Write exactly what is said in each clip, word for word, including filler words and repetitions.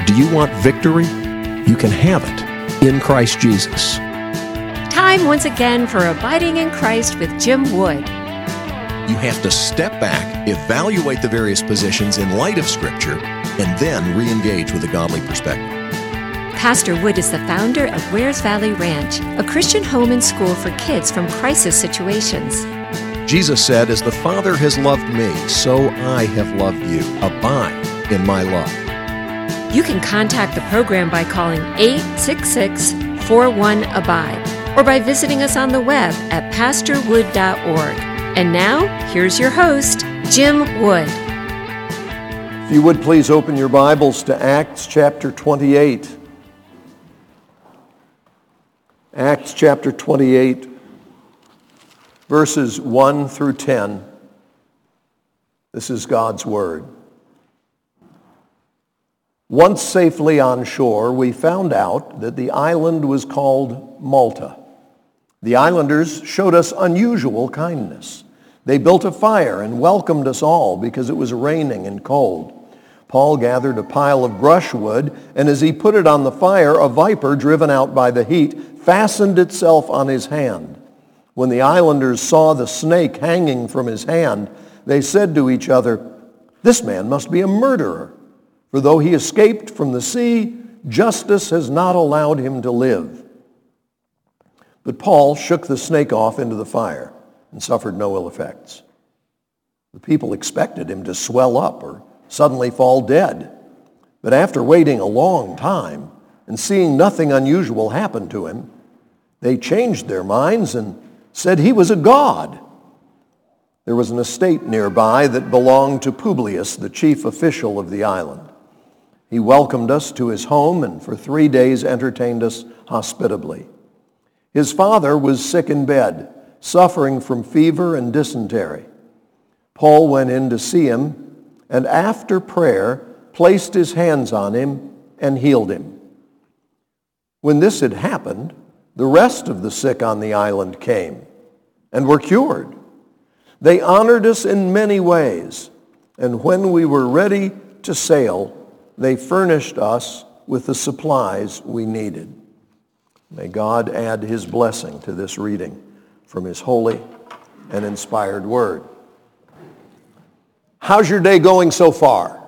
Do you want victory? You can have it in Christ Jesus. Time once again for Abiding in Christ with Jim Wood. You have to step back, evaluate the various positions in light of Scripture, and then re-engage with a godly perspective. Pastor Wood is the founder of Wares Valley Ranch, a Christian home and school for kids from crisis situations. Jesus said, "As the Father has loved me, so I have loved you. Abide in my love." You can contact the program by calling eight six six, four one, A B I D E or by visiting us on the web at pastor wood dot org. And now, here's your host, Jim Wood. If you would please open your Bibles to Acts chapter twenty-eight. Acts chapter twenty-eight, verses one through ten. This is God's Word. Once safely on shore, we found out that the island was called Malta. The islanders showed us unusual kindness. They built a fire and welcomed us all because it was raining and cold. Paul gathered a pile of brushwood, and as he put it on the fire, a viper, driven out by the heat, fastened itself on his hand. When the islanders saw the snake hanging from his hand, they said to each other, "This man must be a murderer, for though he escaped from the sea, justice has not allowed him to live." But Paul shook the snake off into the fire and suffered no ill effects. The people expected him to swell up or suddenly fall dead. But after waiting a long time and seeing nothing unusual happen to him, they changed their minds and said he was a god. There was an estate nearby that belonged to Publius, the chief official of the island. He welcomed us to his home and for three days entertained us hospitably. His father was sick in bed, suffering from fever and dysentery. Paul went in to see him and after prayer placed his hands on him and healed him. When this had happened, the rest of the sick on the island came and were cured. They honored us in many ways, and when we were ready to sail, they furnished us with the supplies we needed. May God add his blessing to this reading from his holy and inspired word. How's your day going so far?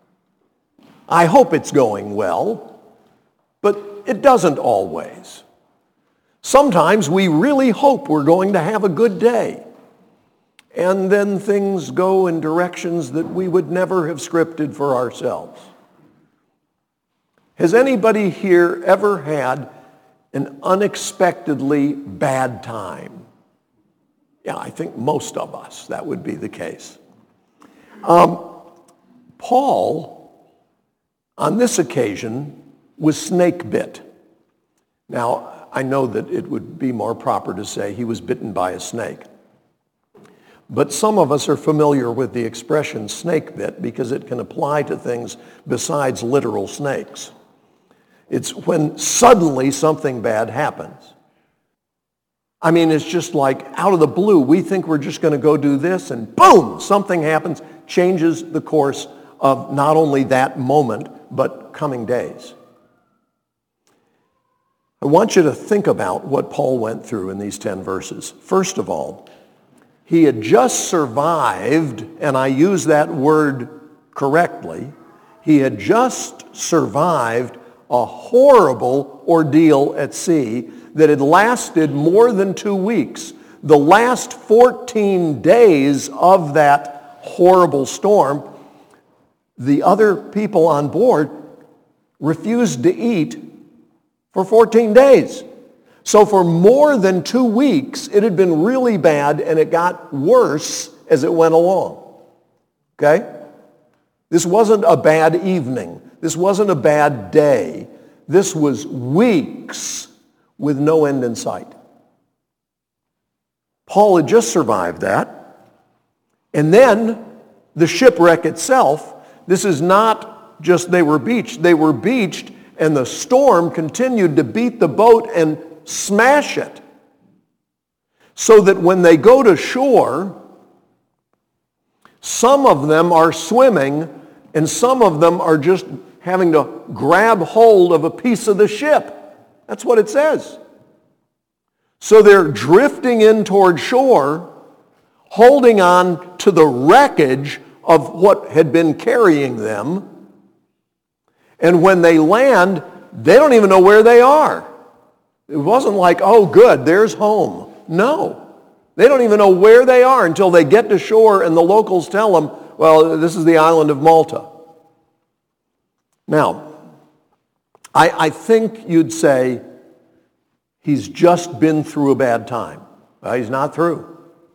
I hope it's going well, but it doesn't always. Sometimes we really hope we're going to have a good day, and then things go in directions that we would never have scripted for ourselves. Has anybody here ever had an unexpectedly bad time? Yeah, I think most of us, that would be the case. Um, Paul, on this occasion, was snake bit. Now, I know that it would be more proper to say he was bitten by a snake. But some of us are familiar with the expression snake bit because it can apply to things besides literal snakes. It's when suddenly something bad happens. I mean, it's just like out of the blue, we think we're just going to go do this, and boom, something happens, changes the course of not only that moment, but coming days. I want you to think about what Paul went through in these ten verses. First of all, he had just survived, and I use that word correctly, he had just survived a horrible ordeal at sea that had lasted more than two weeks. The last fourteen days of that horrible storm, the other people on board refused to eat for fourteen days. So for more than two weeks, it had been really bad, and it got worse as it went along. Okay? This wasn't a bad evening. This wasn't a bad day. This was weeks with no end in sight. Paul had just survived that. And then the shipwreck itself, this is not just they were beached. They were beached, and the storm continued to beat the boat and smash it. So that when they go to shore, some of them are swimming and some of them are just having to grab hold of a piece of the ship. That's what it says. So they're drifting in toward shore, holding on to the wreckage of what had been carrying them. And when they land, they don't even know where they are. It wasn't like, oh, good, there's home. No. They don't even know where they are until they get to shore and the locals tell them, well, this is the island of Malta. Now, I, I think you'd say he's just been through a bad time. Well, he's not through.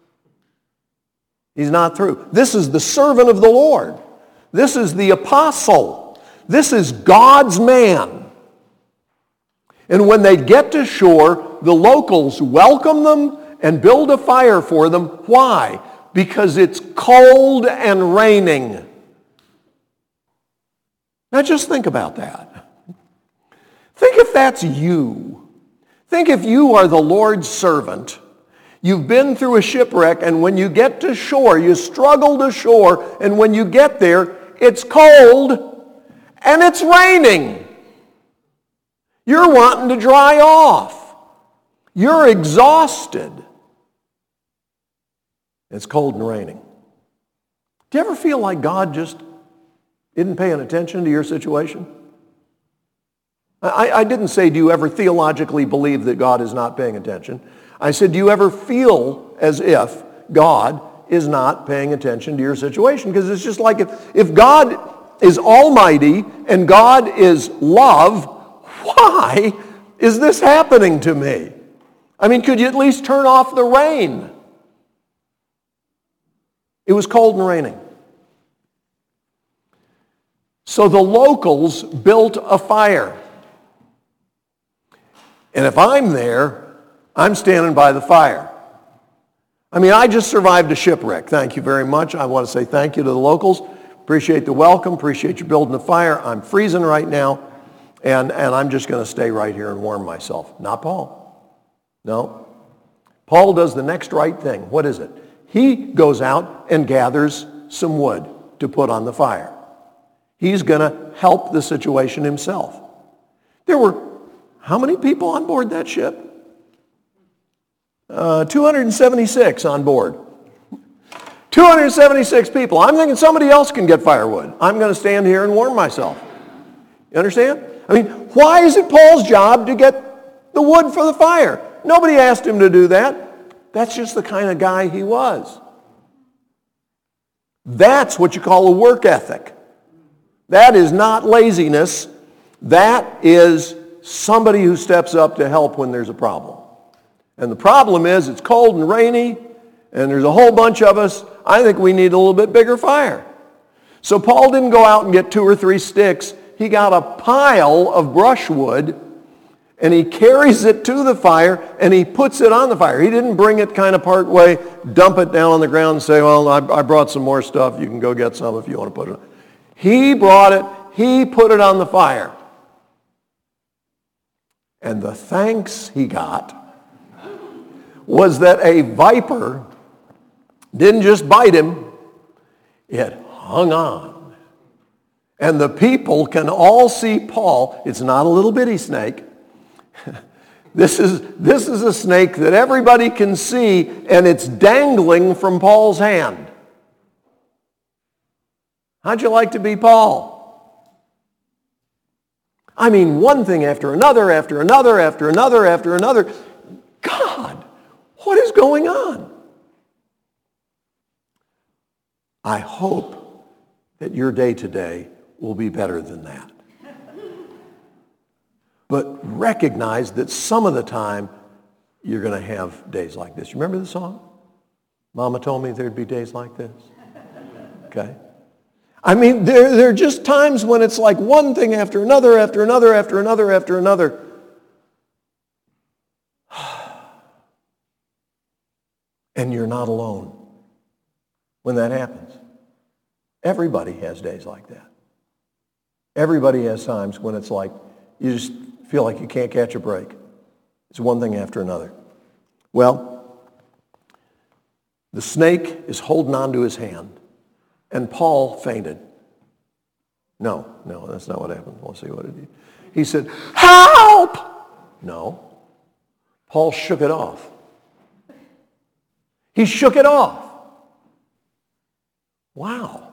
He's not through. This is the servant of the Lord. This is the apostle. This is God's man. And when they get to shore, the locals welcome them and build a fire for them. Why? Because it's cold and raining. Now just think about that. Think if that's you. Think if you are the Lord's servant. You've been through a shipwreck, and when you get to shore, you struggle to shore, and when you get there, it's cold and it's raining. You're wanting to dry off. You're exhausted. It's cold and raining. Do you ever feel like God just isn't paying attention to your situation? I, I didn't say, do you ever theologically believe that God is not paying attention? I said, do you ever feel as if God is not paying attention to your situation? Because it's just like if, if God is almighty and God is love, why is this happening to me? I mean, could you at least turn off the rain? It was cold and raining. So the locals built a fire. And if I'm there, I'm standing by the fire. I mean, I just survived a shipwreck. Thank you very much. I want to say thank you to the locals. Appreciate the welcome. Appreciate you building the fire. I'm freezing right now, and, and I'm just going to stay right here and warm myself. Not Paul. No. Paul does the next right thing. What is it? He goes out and gathers some wood to put on the fire. He's going to help the situation himself. There were how many people on board that ship? Uh, two hundred seventy-six on board. two hundred seventy-six people. I'm thinking somebody else can get firewood. I'm going to stand here and warm myself. You understand? I mean, why is it Paul's job to get the wood for the fire? Nobody asked him to do that. That's just the kind of guy he was. That's what you call a work ethic. That is not laziness. That is somebody who steps up to help when there's a problem. And the problem is it's cold and rainy, and there's a whole bunch of us. I think we need a little bit bigger fire. So Paul didn't go out and get two or three sticks. He got a pile of brushwood, and he carries it to the fire, and he puts it on the fire. He didn't bring it kind of part way, dump it down on the ground and say, well, I, I brought some more stuff. You can go get some if you want to put it on. He brought it. He put it on the fire. And the thanks he got was that a viper didn't just bite him, it hung on. And the people can all see Paul. It's not a little bitty snake. This is, this is a snake that everybody can see, and it's dangling from Paul's hand. How'd you like to be Paul? I mean, one thing after another, after another, after another, after another. God, what is going on? I hope that your day today will be better than that. But recognize that some of the time you're going to have days like this. You remember the song? Mama told me there'd be days like this. Okay? I mean, there, there are just times when it's like one thing after another, after another, after another, after another. And you're not alone when that happens. Everybody has days like that. Everybody has times when it's like you just feel like you can't catch a break. It's one thing after another. Well, the snake is holding on to his hand. And Paul fainted. No, no, that's not what happened. Let's see what it did. He said, help! No. Paul shook it off. He shook it off. Wow.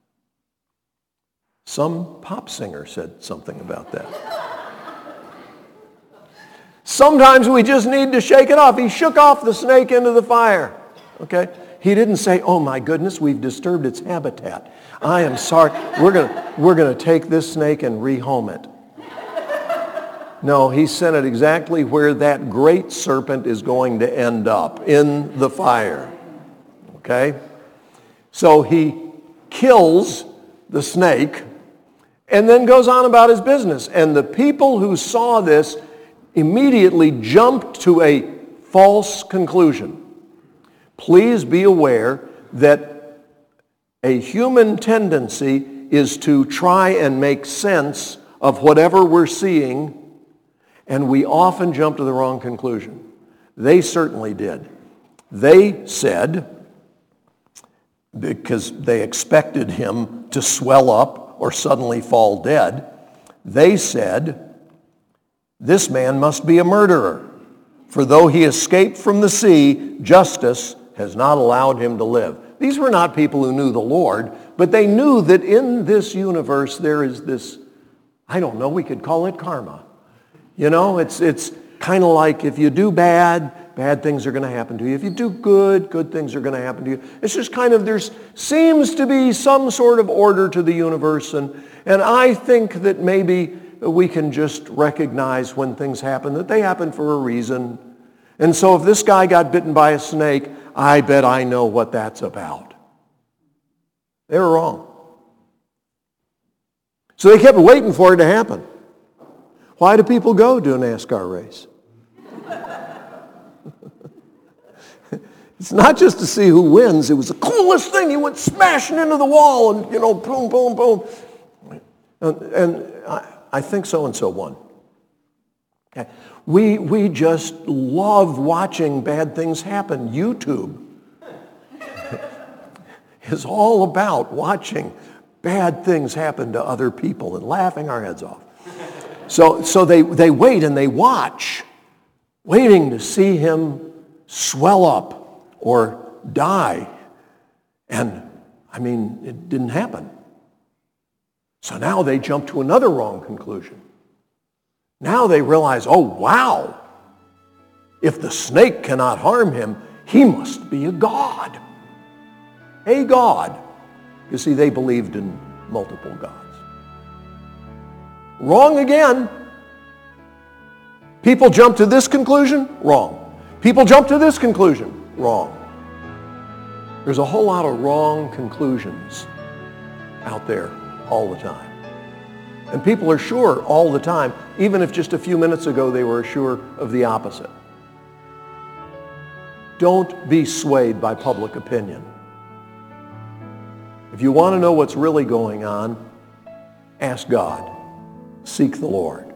Some pop singer said something about that. Sometimes we just need to shake it off. He shook off the snake into the fire. Okay? He didn't say, oh my goodness, we've disturbed its habitat. I am sorry. We're going we're going to take this snake and rehome it. No, he sent it exactly where that great serpent is going to end up, in the fire. Okay? So he kills the snake and then goes on about his business. And the people who saw this immediately jumped to a false conclusion. Please be aware that a human tendency is to try and make sense of whatever we're seeing, and we often jump to the wrong conclusion. They certainly did. They said, because they expected him to swell up or suddenly fall dead, they said, this man must be a murderer, for though he escaped from the sea, justice has not allowed him to live. These were not people who knew the Lord, but they knew that in this universe there is this, I don't know, we could call it karma. You know, it's it's kind of like if you do bad, bad things are going to happen to you. If you do good, good things are going to happen to you. It's just kind of, there seems to be some sort of order to the universe, and, and I think that maybe we can just recognize when things happen that they happen for a reason. And so if this guy got bitten by a snake, I bet I know what that's about. They were wrong. So they kept waiting for it to happen. Why do people go to a NASCAR race? It's not just to see who wins. It was the coolest thing. He went smashing into the wall and, you know, boom, boom, boom. And, and I, I think so-and-so won. Okay. We, we just love watching bad things happen. YouTube is all about watching bad things happen to other people and laughing our heads off. So, so they, they wait and they watch, waiting to see him swell up or die. And, I mean, it didn't happen. So now they jump to another wrong conclusion. Now they realize, oh, wow, if the snake cannot harm him, he must be a god. A god. You see, they believed in multiple gods. Wrong again. People jump to this conclusion? Wrong. People jump to this conclusion? Wrong. There's a whole lot of wrong conclusions out there all the time. And people are sure all the time, even if just a few minutes ago they were sure of the opposite. Don't be swayed by public opinion. If you want to know what's really going on, ask God. Seek the Lord.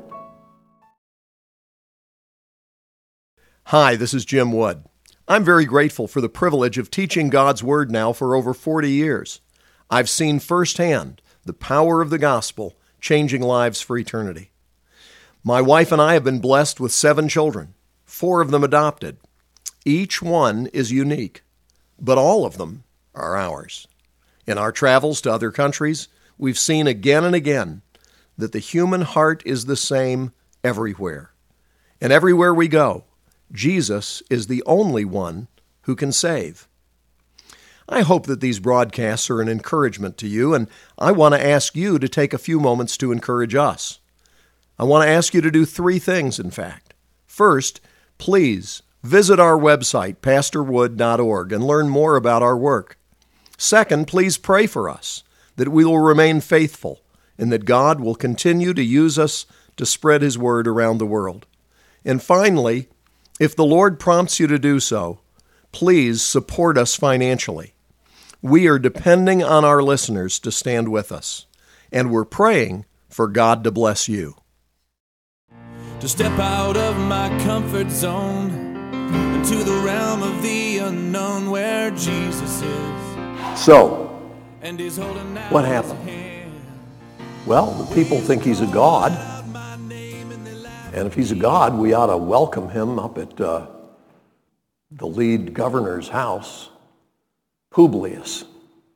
Hi, this is Jim Wood. I'm very grateful for the privilege of teaching God's Word now for over forty years. I've seen firsthand the power of the gospel changing lives for eternity. My wife and I have been blessed with seven children, four of them adopted. Each one is unique, but all of them are ours. In our travels to other countries, we've seen again and again that the human heart is the same everywhere. And everywhere we go, Jesus is the only one who can save. I hope that these broadcasts are an encouragement to you, and I want to ask you to take a few moments to encourage us. I want to ask you to do three things, in fact. First, please visit our website, pastor wood dot org, and learn more about our work. Second, please pray for us, that we will remain faithful, and that God will continue to use us to spread His word around the world. And finally, if the Lord prompts you to do so, please support us financially. We are depending on our listeners to stand with us, and we're praying for God to bless you. To step out of my comfort zone into the realm of the unknown where Jesus is. So, And he's holding out what his happened? hand. Well, the people think he's a god. And if he's a god, we ought to welcome him up at uh, the lead governor's house, Publius.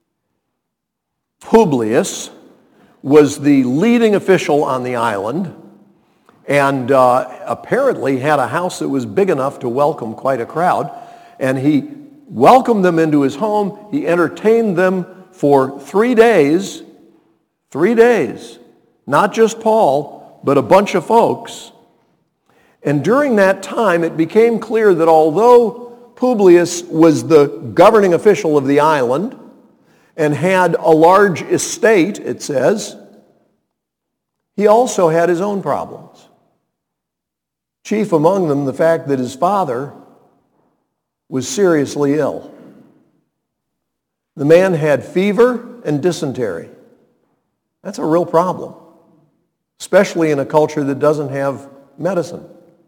Publius was the leading official on the island, and uh, apparently had a house that was big enough to welcome quite a crowd. And he welcomed them into his home. He entertained them for three days, three days, not just Paul, but a bunch of folks. And during that time, it became clear that although Publius was the governing official of the island and had a large estate, it says, he also had his own problems. Chief among them, the fact that his father was seriously ill. The man had fever and dysentery. That's a real problem, especially in a culture that doesn't have medicine.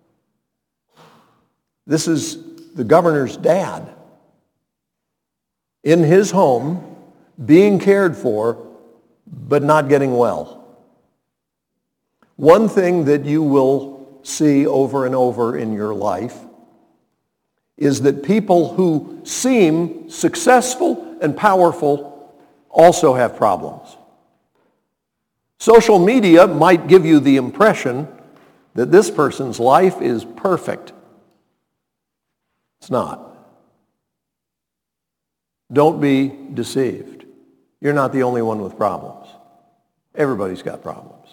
This is the governor's dad in his home, being cared for, but not getting well. One thing that you will see over and over in your life is that people who seem successful and powerful also have problems. Social media might give you the impression that this person's life is perfect. It's not. Don't be deceived. You're not the only one with problems. Everybody's got problems.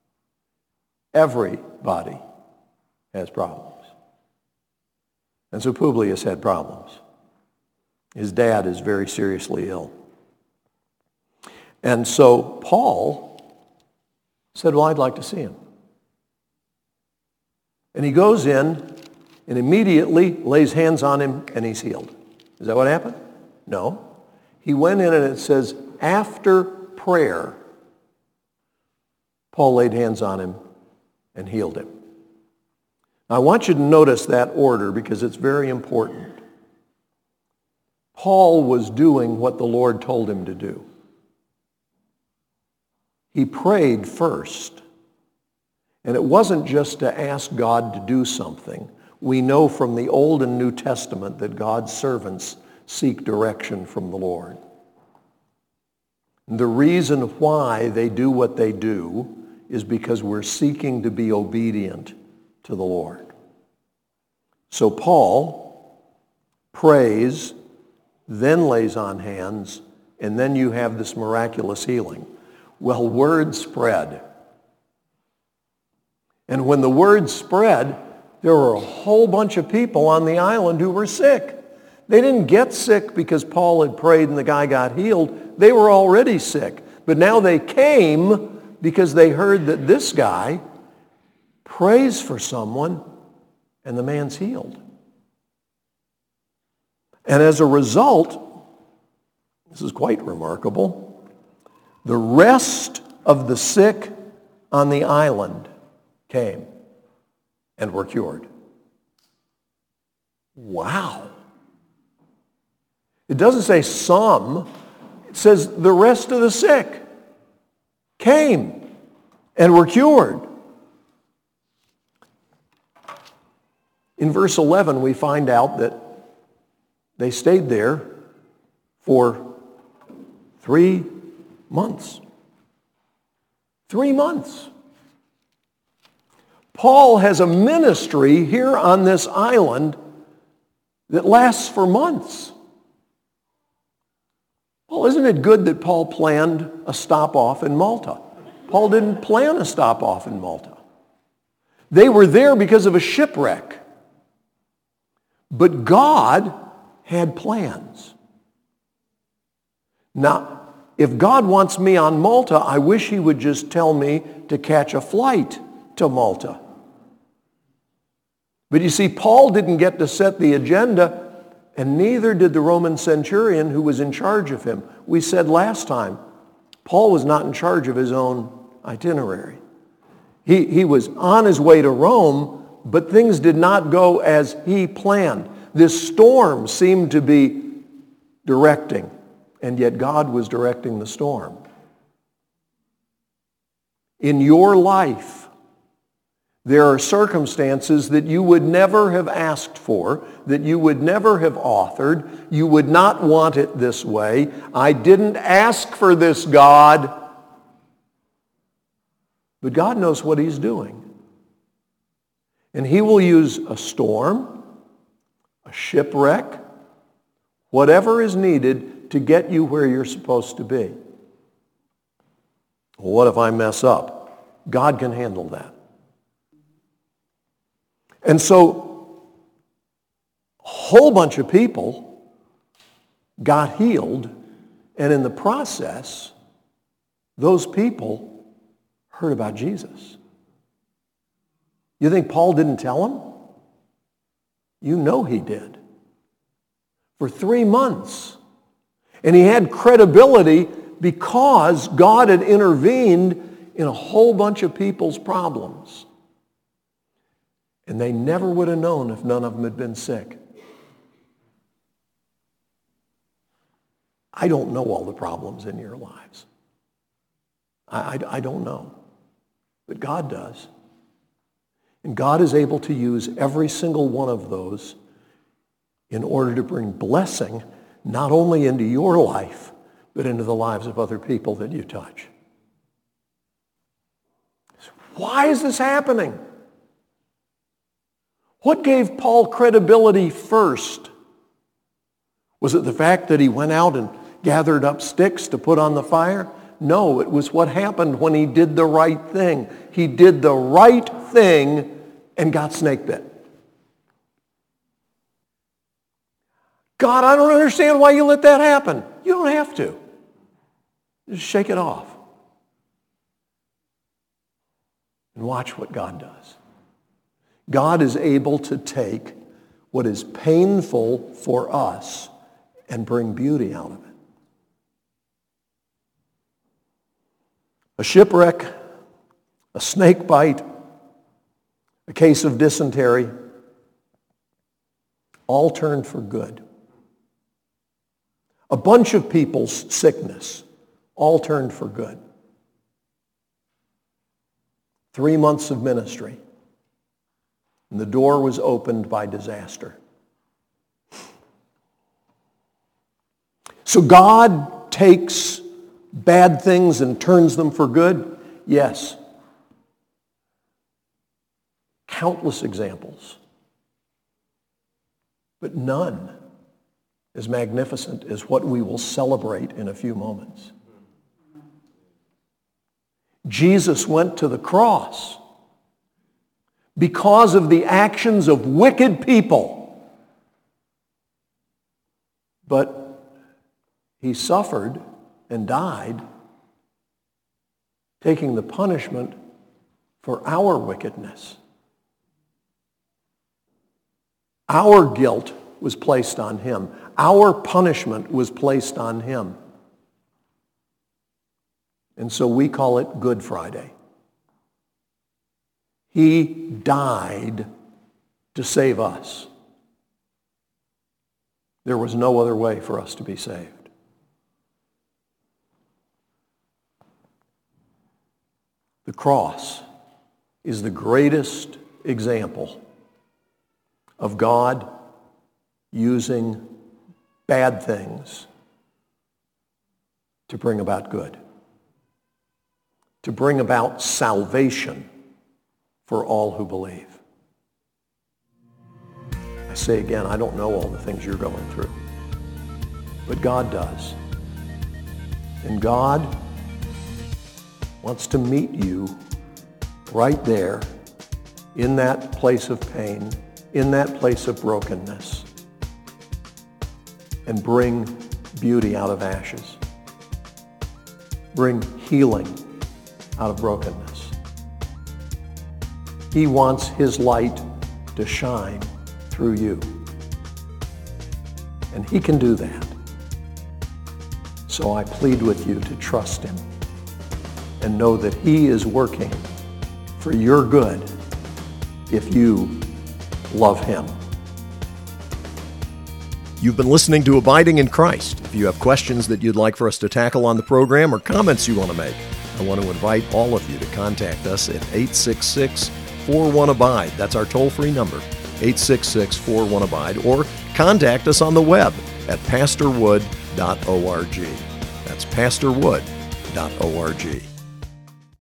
Everybody has problems. And so Publius had problems. His dad is very seriously ill. And so Paul said, well, I'd like to see him. And he goes in and immediately lays hands on him and he's healed. Is that what happened? No. He went in and it says, after prayer, Paul laid hands on him and healed him. I want you to notice that order because it's very important. Paul was doing what the Lord told him to do. He prayed first. And it wasn't just to ask God to do something. We know from the Old and New Testament that God's servants seek direction from the Lord. And the reason why they do what they do is because we're seeking to be obedient to the Lord. So Paul prays, then lays on hands, and then you have this miraculous healing. Well, word spread. And when the word spread, there were a whole bunch of people on the island who were sick. They didn't get sick because Paul had prayed and the guy got healed. They were already sick. But now they came because they heard that this guy prays for someone and the man's healed. And as a result, this is quite remarkable, the rest of the sick on the island came and were cured. Wow. It doesn't say some. It says the rest of the sick came and were cured. In verse eleven, we find out that they stayed there for three months. Three months. Paul has a ministry here on this island that lasts for months. Well, isn't it good that Paul planned a stop-off in Malta? Paul didn't plan a stop-off in Malta. They were there because of a shipwreck. But God had plans. Now, if God wants me on Malta, I wish he would just tell me to catch a flight to Malta. But you see, Paul didn't get to set the agenda, and neither did the Roman centurion who was in charge of him. We said last time, Paul was not in charge of his own itinerary. He, he was on his way to Rome, but things did not go as he planned. This storm seemed to be directing, and yet God was directing the storm. In your life, there are circumstances that you would never have asked for, that you would never have authored. You would not want it this way. I didn't ask for this, God. But God knows what he's doing. And he will use a storm, a shipwreck, whatever is needed to get you where you're supposed to be. Well, what if I mess up? God can handle that. And so, a whole bunch of people got healed, and in the process, those people heard about Jesus. You think Paul didn't tell them? You know he did. For three months. And he had credibility because God had intervened in a whole bunch of people's problems. And they never would have known if none of them had been sick. I don't know all the problems in your lives. I, I, I don't know. But God does. And God is able to use every single one of those in order to bring blessing not only into your life, but into the lives of other people that you touch. Why is this happening? What gave Paul credibility first? Was it the fact that he went out and gathered up sticks to put on the fire? No, it was what happened when he did the right thing. He did the right thing and got snake bit. God, I don't understand why you let that happen. You don't have to. Just shake it off. And watch what God does. God is able to take what is painful for us and bring beauty out of it. A shipwreck, a snake bite, a case of dysentery, all turned for good. A bunch of people's sickness, all turned for good. Three months of ministry, and the door was opened by disaster. So God takes bad things and turns them for good? Yes. Countless examples. But none as magnificent as what we will celebrate in a few moments. Jesus went to the cross because of the actions of wicked people. But he suffered and died, taking the punishment for our wickedness. Our guilt was placed on him. Our punishment was placed on him. And so we call it Good Friday. He died to save us. There was no other way for us to be saved. The cross is the greatest example of God using bad things to bring about good, to bring about salvation for all who believe. I say again, I don't know all the things you're going through, but God does. And God wants to meet you right there in that place of pain, in that place of brokenness, and bring beauty out of ashes. Bring healing out of brokenness. He wants his light to shine through you. And he can do that. So I plead with you to trust him and know that he is working for your good if you love him. You've been listening to Abiding in Christ. If you have questions that you'd like for us to tackle on the program or comments you want to make, I want to invite all of you to contact us at eight six six, four one, abide. That's our toll-free number, eight six six, four one, abide, or contact us on the web at pastor wood dot org. That's pastor wood dot org.